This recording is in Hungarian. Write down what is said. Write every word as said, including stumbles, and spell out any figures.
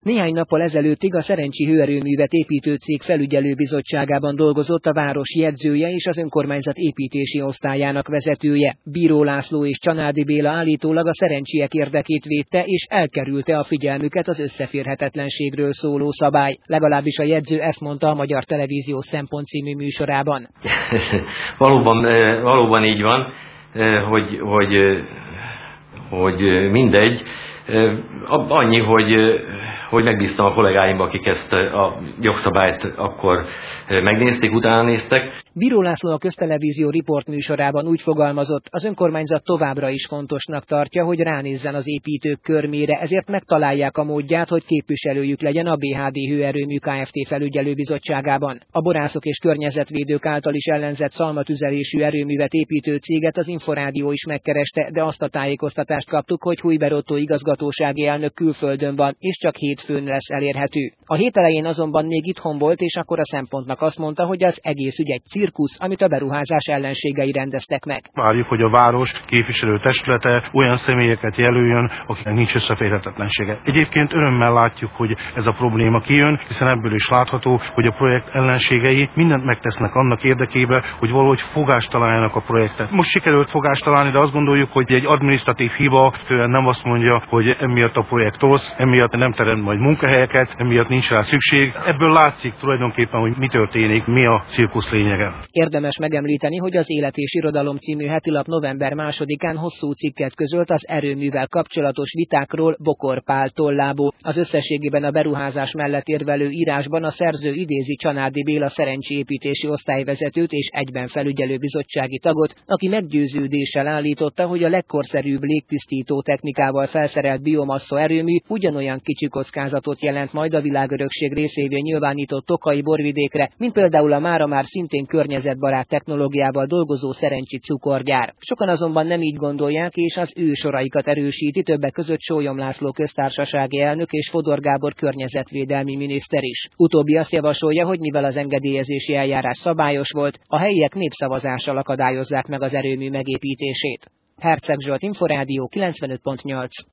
Néhány nappal ezelőttig a Szerencsi hőerőművet építő cég felügyelőbizottságában dolgozott a város jegyzője és az önkormányzat építési osztályának vezetője. Bíró László és Csanádi Béla állítólag a szerencsiek érdekét védte és elkerülte a figyelmüket az összeférhetetlenségről szóló szabály. Legalábbis a jegyző ezt mondta a Magyar Televízió Szempont című műsorában. valóban, valóban így van, hogy, hogy, hogy mindegy. Annyi, hogy, hogy megbíztam a kollégáimba, akik ezt a jogszabályt akkor megnézték, utána néztek. Bíró László a Köztelevízió Riport műsorában úgy fogalmazott, az önkormányzat továbbra is fontosnak tartja, hogy ránézzen az építők körmére, ezért megtalálják a módját, hogy képviselőjük legyen a bé há dé Hőerőmű Kft. Felügyelőbizottságában. A borászok és környezetvédők által is ellenzett szalmatüzelésű erőművet építő céget az Inforádió is megkereste, de azt a tájékoztatást kaptuk, hogy Hujber Ottó igazgatósági elnök külföldön van, és csak hétfőn lesz elérhető. A hét elején azonban még itthon volt, és akkor a Szempontnak azt mondta, hogy az egész ügy egy cirkusz, amit a beruházás ellenségei rendeztek meg. Várjuk, hogy a város képviselő testülete olyan személyeket jelöljön, akiknek nincs összeférhetetlensége. Egyébként örömmel látjuk, hogy ez a probléma kijön, hiszen ebből is látható, hogy a projekt ellenségei mindent megtesznek annak érdekében, hogy valahogy fogást találjanak a projektet. Most sikerült fogást találni, de azt gondoljuk, hogy egy adminisztratív hiba fően nem azt mondja, hogy emiatt a projekt rossz, emiatt nem teremt majd munkahelyeket, emiatt nincs rá szükség. Ebből látszik tulajdonképpen, hogy mi történik, mi a cirkusz lényege. Érdemes megemlíteni, hogy az Élet és Irodalom című hetilap november másodikán hosszú cikket közölt az erőművel kapcsolatos vitákról Bokor Pál tollából. Az összességében a beruházás mellett érvelő írásban a szerző idézi Csanádi Béla Szerencsi építési osztályvezetőt és egyben felügyelőbizottsági tagot, aki meggyőződéssel állította, hogy a legkorszerűbb légtisztító technikával felszerelt biomassa erőmű ugyanolyan kicsi kockázatot jelent majd a világörökség részévé nyilvánított Tokai borvidékre, mint például a mára már szintén környezetbarát technológiával dolgozó Szerencsi cukorgyár. Sokan azonban nem így gondolják, és az ő soraikat erősíti többek között Sólyom László köztársasági elnök és Fodor Gábor környezetvédelmi miniszter is. Utóbbi azt javasolja, hogy mivel az engedélyezési eljárás szabályos volt, a helyiek népszavazással akadályozzák meg az erőmű megépítését. Herceg Zsolt, Inforádió kilencvenöt pont nyolc.